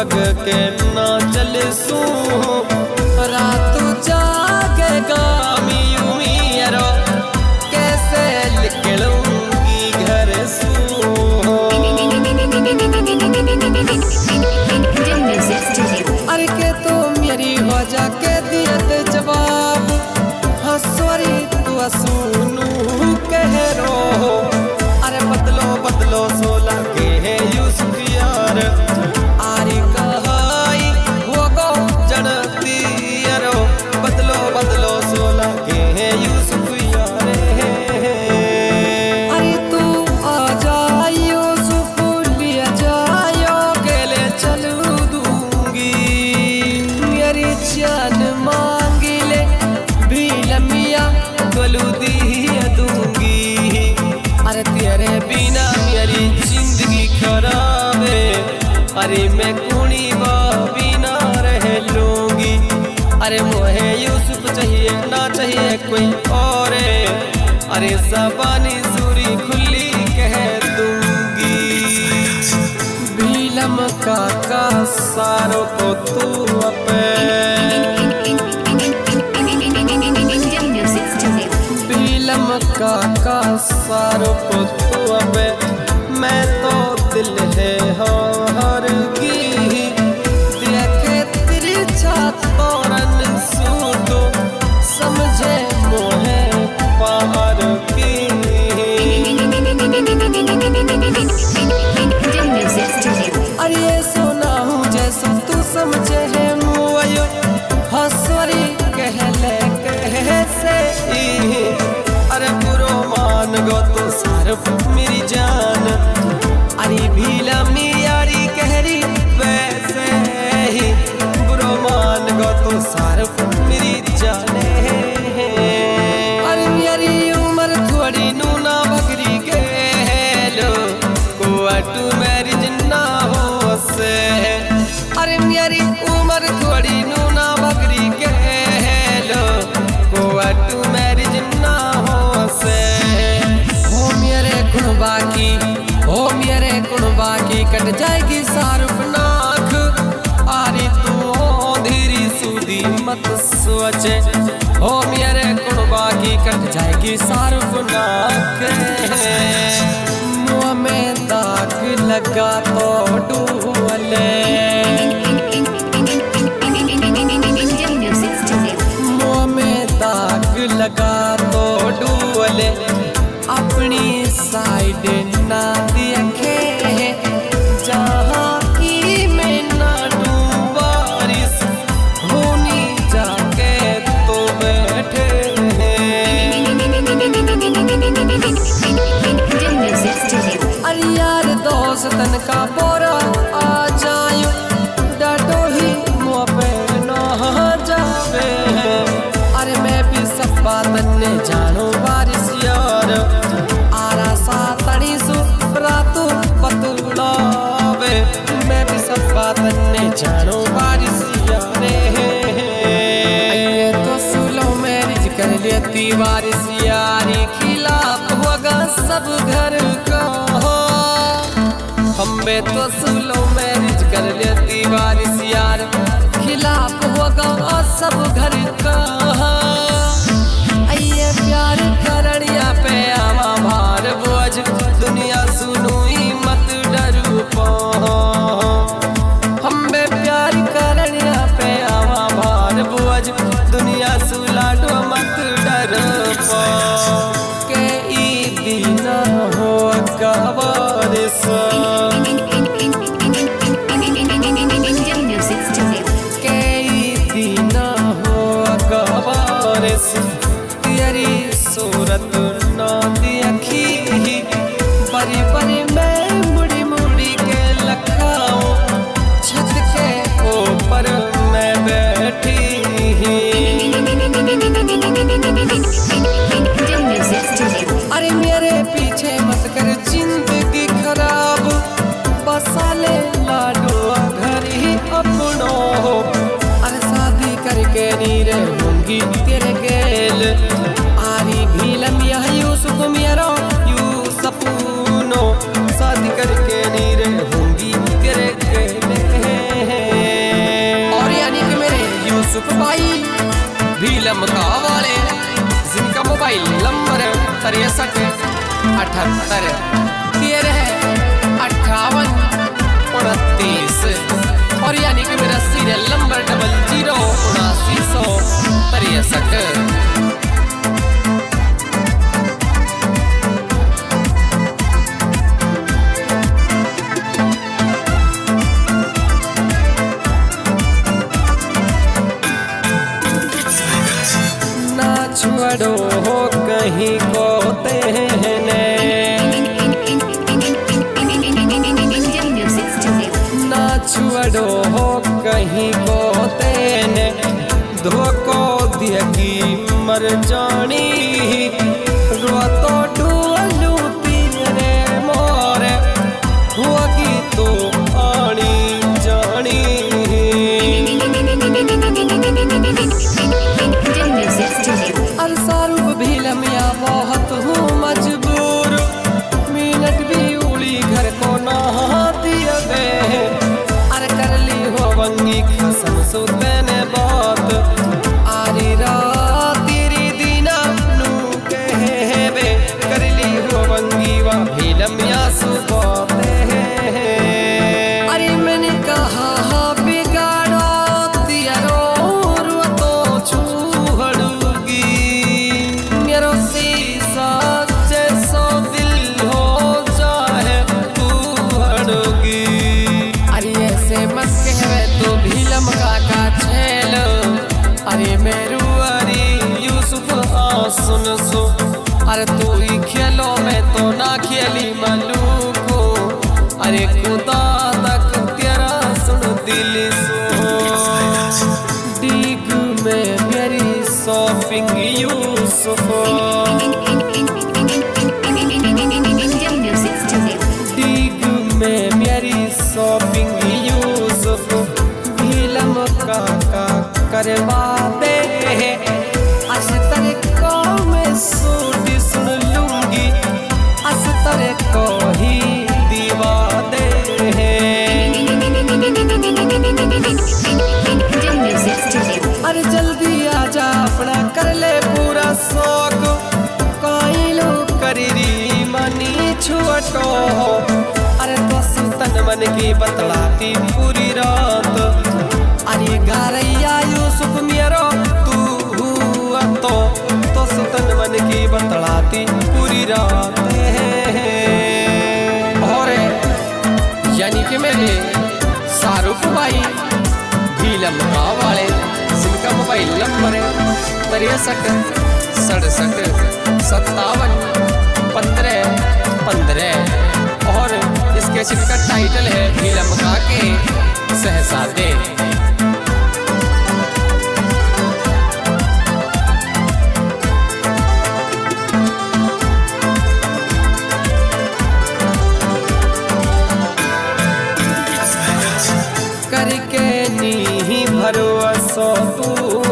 पग के ना चले सू रात जागेगा मियारो कैसे निकलूंगी घर सू। अरे के तो मेरी हो जाके दियत जवाब हसवरी तू सुनू कह रो। अरे बदलो बदलो सोला के है यूसुफ यार आरी कहाई वो गो जनती यारो बदलो बदलो सोला के है यूसुफ यार। अरे तू आ जाइयो यूसुफ लिया जायो गेले चलू दूंगी मेरी जान मांगी ले भी लमिया गलू दिया दूंगी। अरे तेरे बिना मेरी जिंदगी खराब है अरे मैं कुणी बिना रह लूंगी। अरे मोहे यूसुफ चाहिए ना चाहिए कोई और अरे ज़बानी सूरी खुली कह दूंगी। भीलम का सारों को तू अपे भीलम का सारों को तू अपे मैं तो दिल है हर की देखे तेरी छात तोरन सूटो समझे मोहे पार की। अरे ये सोना हूँ जैसा तू समझे है मुआयो हसवरी कहले कैसे। अरे बुरो मान गो तो सारफ मेरी जान अरे भीला मियारी कहरी वैसे ही बुरो मान गो तो सारफ मेरी जाने। अरे मेरी उम्र थोड़ी नूना बकरी के लो कोटू मेरी जिन्ना हो से। अरे मेरी उम्र थोड़ी नूना बकरी के लो कोटू मेरी जिन्ना हो से। हो मेरे कुणबा की कट जाएगी सारुफ नाख आरी तू धीरी सूदी मत सोचे। हो मेरे कुणबा की कट जाएगी सारुफ नाख मुँह में दाग लगा तो डूले मुँह में दाग लगा तो डूले अपनी साइड ना देखे जहाँ की मैं ना बारिश होनी जाके तो बैठे अरे यार दोस्तन का बोरा आ जायो डाटो ही मुँह पे ना जावे। अरे मैं भी सब बातन ने जानो बारिश यार आरा सा तड़ी सु रातू पतुड़ावे मैं भी सब बातन ने जानो बारिश यार। ये तो सुलो मैरिज कर लेती बारिश यारी खिलाफ होगा सब घर का। हम बे तो सुलो मैरिज कर लेती बारिश यार खिलाफ होगा सब घर का। ये प्यार करड़िया पे आवा भार बोझ दुनिया सुनुई मत डरू पो। हम बे प्यार करड़िया पे आवा भार बोझ दुनिया सुलाडो मत डरू पो। के ई दिन हो गवारिस के ई दिन हो गवारिस तेरी सूरत भीलम का वाले जिनका मोबाइल नंबर 63 78 13 58 29 और यानी कि मेरा सीरियल नंबर 007963। छुड़ो हो कहीं को तेने ना छुड़ो हो कहीं को तेने धोखो दिया की मर जानी रो तो डूलू तेरे मोरे हुआ की तो आनी जानी अरसारूप भीलमिया बहुत हूँ मजबूर मिनट भी उड़ी घर को नहाती अबे अर कर ली हो वंगी कसम सुतने बात आरी रात तेरी दीना नू कहबे कर ली हो वंगी वा भीलमिया सुबाते अरे मैंने कहा बिगाड़ो दिया रो तो छूहड़ूगी मेरो शीशा जैसा दिल हो जाए तू हड़ूगी अरे ऐसे मत कहवे तो भीलम का छेलो अरे मेरू अरे यूसुफ सुन सो अरे तू ही खेलो मैं तो ना खेली मलूको अरे खुदा तक तेरा सुन दिल सो डीग में मेरी शॉपिंग यूसुफ डीग में मेरी शॉपिंग यूसुफ भीलम का करवा दे अस्तर को मैं सूट सुन लूंगी अस्तर को ही दीवा दे अरे जल्दी आजा अपना कर ले पूरा शौक कोई लोग करी मनी छुटो अरे तो सुतन मन की बतलाती पूरी रात अरे गारैया यूसुफ मेरो तू हुआ तो सुतन मन की बतलाती पूरी रात और यानी कि मेरे शाहरुख भाई भीलम का वाले जिनका मोबाइल नंबर 63 67 57 15 15 और इसके जिनका टाइटल है भीलम का के सहसादे करके नी भरोसा तू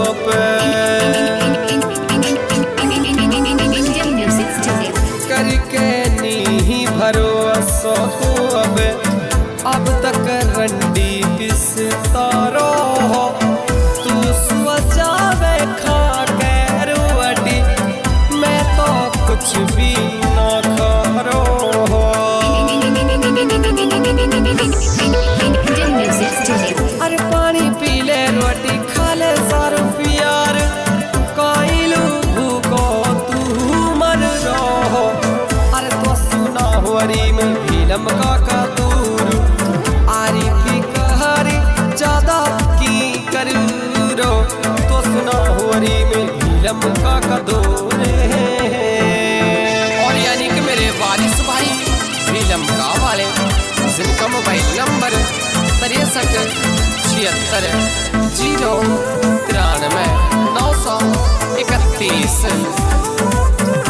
करके नी भरोसा तू अब तक रंडी बिस्तारो तू सुजावे खा के रुअटी मैं तो कुछ भी ना खरो अरे पानी पी ले रोटी खा ले सारो प्यार काइलू भूको तू मर रहो अरे तो सुना हुरी में भीलम का दूर आरी की कहरी ज्यादा की करू रो तो सुना हुरी में भीलम का दूर और यानी कि मेरे वारिस भाई भीलम का वाले जिनका मोबाइल नंबर 63 76 093 931।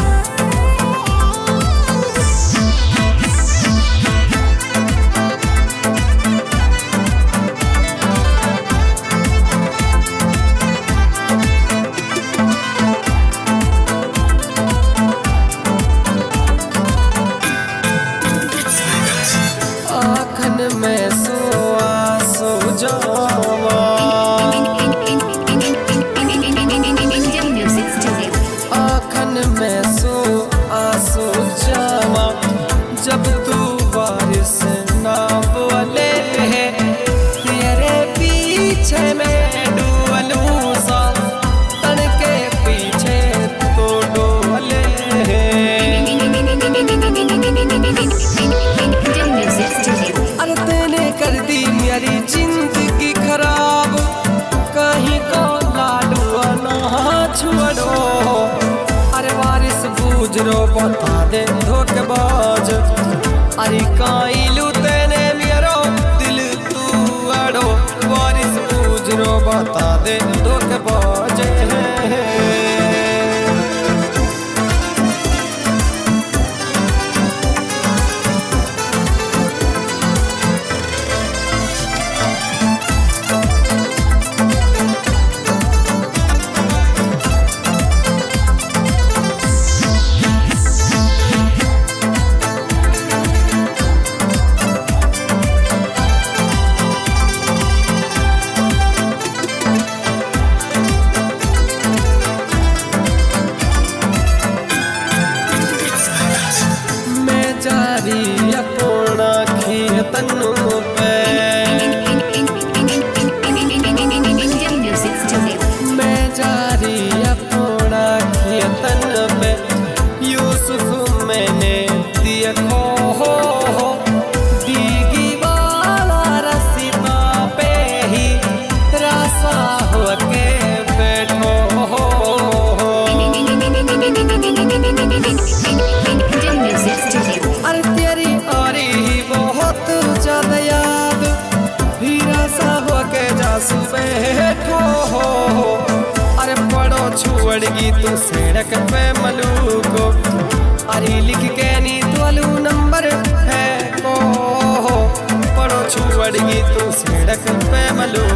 बता दे धोखेबाजे हैं। जारी अपना खेतन पे मैं जारी अपना खेतन पे यूसुफ मैंने दिया खो दीगी वाला रसीदा पे ही रासा हो के बैठो अरे तेरी आरी बहुत ज्यादा याद हीरा सा हो के जासू बैठो अरे पढ़ो छुड़गी तू सड़क पे मलूको अरे लिख के नी तोलू नंबर है को पढ़ो छुड़गी तू सड़क पे मलू